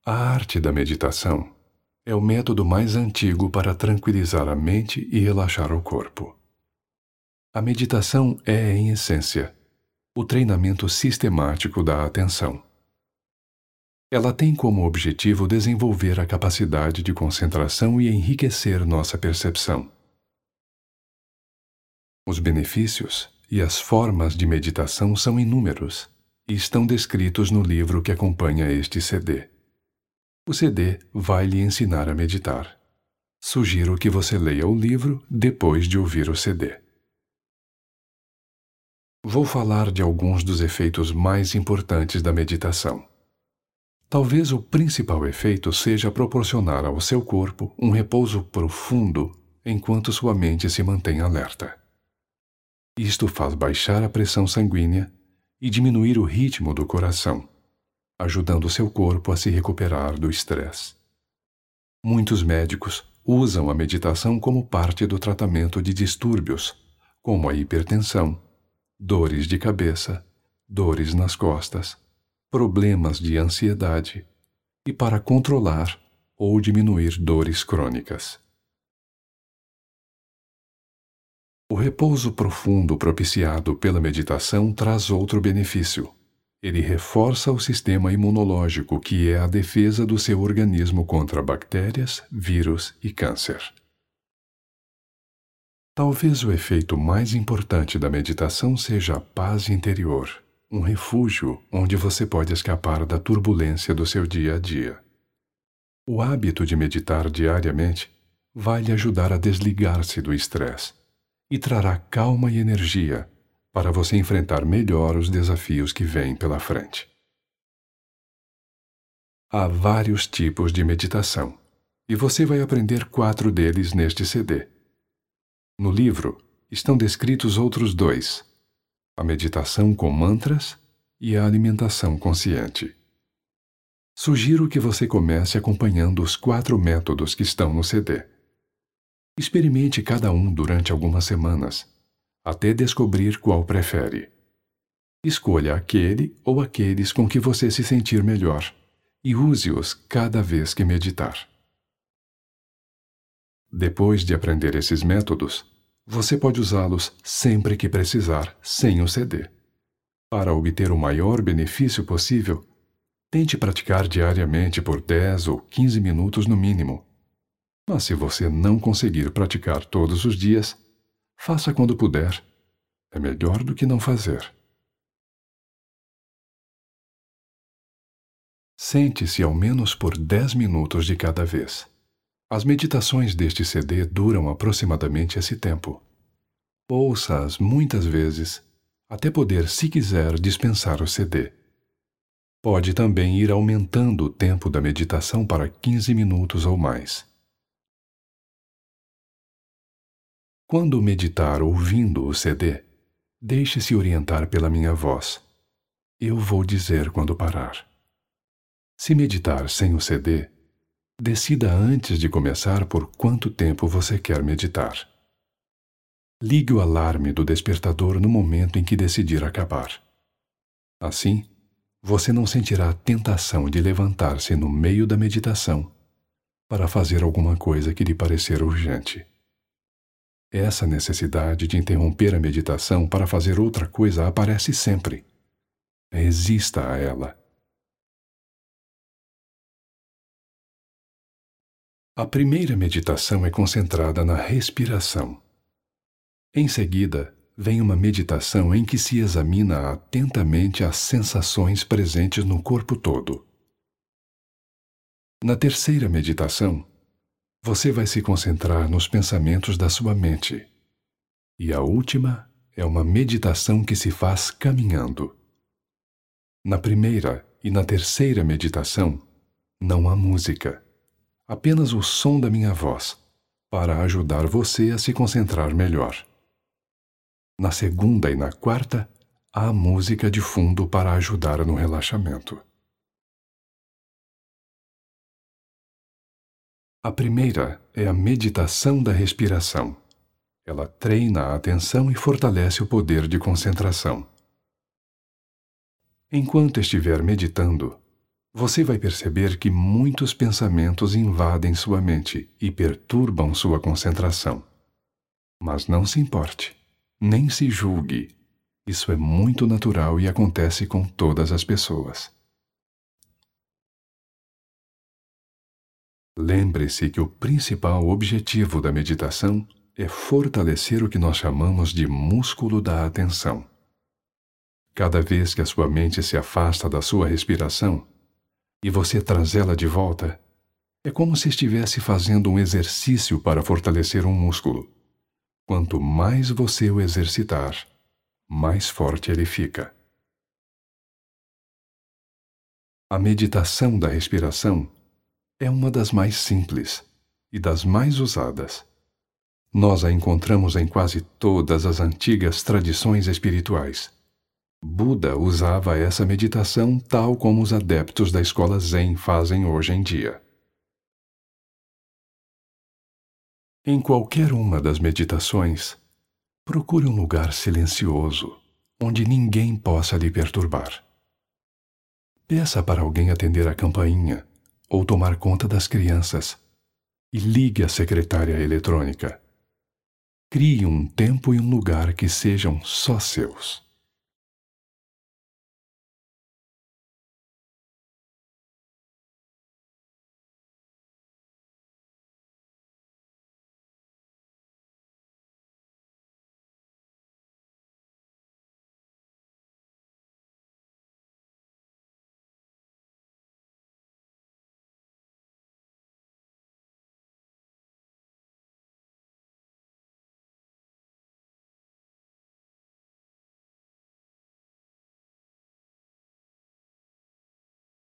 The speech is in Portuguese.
A arte da meditação é o método mais antigo para tranquilizar a mente e relaxar o corpo. A meditação é, em essência, o treinamento sistemático da atenção. Ela tem como objetivo desenvolver a capacidade de concentração e enriquecer nossa percepção. Os benefícios e as formas de meditação são inúmeros e estão descritos no livro que acompanha este CD. O CD vai lhe ensinar a meditar. Sugiro que você leia o livro depois de ouvir o CD. Vou falar de alguns dos efeitos mais importantes da meditação. Talvez o principal efeito seja proporcionar ao seu corpo um repouso profundo enquanto sua mente se mantém alerta. Isto faz baixar a pressão sanguínea e diminuir o ritmo do coração, ajudando seu corpo a se recuperar do estresse. Muitos médicos usam a meditação como parte do tratamento de distúrbios, como a hipertensão, dores de cabeça, dores nas costas, problemas de ansiedade e para controlar ou diminuir dores crônicas. O repouso profundo propiciado pela meditação traz outro benefício. Ele reforça o sistema imunológico, que é a defesa do seu organismo contra bactérias, vírus e câncer. Talvez o efeito mais importante da meditação seja a paz interior, um refúgio onde você pode escapar da turbulência do seu dia a dia. O hábito de meditar diariamente vai lhe ajudar a desligar-se do estresse e trará calma e energia para você enfrentar melhor os desafios que vêm pela frente. Há vários tipos de meditação, e você vai aprender 4 deles neste CD. No livro estão descritos outros 2, a meditação com mantras e a alimentação consciente. Sugiro que você comece acompanhando os 4 métodos que estão no CD. Experimente cada um durante algumas semanas, até descobrir qual prefere. Escolha aquele ou aqueles com que você se sentir melhor e use-os cada vez que meditar. Depois de aprender esses métodos, você pode usá-los sempre que precisar, sem o CD. Para obter o maior benefício possível, tente praticar diariamente por 10 ou 15 minutos no mínimo. Mas se você não conseguir praticar todos os dias, faça quando puder. É melhor do que não fazer. Sente-se ao menos por 10 minutos de cada vez. As meditações deste CD duram aproximadamente esse tempo. Ouça-as muitas vezes, até poder, se quiser, dispensar o CD. Pode também ir aumentando o tempo da meditação para 15 minutos ou mais. Quando meditar ouvindo o CD, deixe-se orientar pela minha voz. Eu vou dizer quando parar. Se meditar sem o CD, decida antes de começar por quanto tempo você quer meditar. Ligue o alarme do despertador no momento em que decidir acabar. Assim, você não sentirá a tentação de levantar-se no meio da meditação para fazer alguma coisa que lhe parecer urgente. Essa necessidade de interromper a meditação para fazer outra coisa aparece sempre. Resista a ela. A primeira meditação é concentrada na respiração. Em seguida, vem uma meditação em que se examina atentamente as sensações presentes no corpo todo. Na terceira meditação, você vai se concentrar nos pensamentos da sua mente. E a última é uma meditação que se faz caminhando. Na primeira e na terceira meditação, não há música, apenas o som da minha voz, para ajudar você a se concentrar melhor. Na segunda e na quarta, há música de fundo para ajudar no relaxamento. A primeira é a meditação da respiração. Ela treina a atenção e fortalece o poder de concentração. Enquanto estiver meditando, você vai perceber que muitos pensamentos invadem sua mente e perturbam sua concentração. Mas não se importe, nem se julgue. Isso é muito natural e acontece com todas as pessoas. Lembre-se que o principal objetivo da meditação é fortalecer o que nós chamamos de músculo da atenção. Cada vez que a sua mente se afasta da sua respiração e você traz ela de volta, é como se estivesse fazendo um exercício para fortalecer um músculo. Quanto mais você o exercitar, mais forte ele fica. A meditação da respiração é uma das mais simples e das mais usadas. Nós a encontramos em quase todas as antigas tradições espirituais. Buda usava essa meditação tal como os adeptos da escola Zen fazem hoje em dia. Em qualquer uma das meditações, procure um lugar silencioso, onde ninguém possa lhe perturbar. Peça para alguém atender a campainha ou tomar conta das crianças e ligue a secretária eletrônica. Crie um tempo e um lugar que sejam só seus.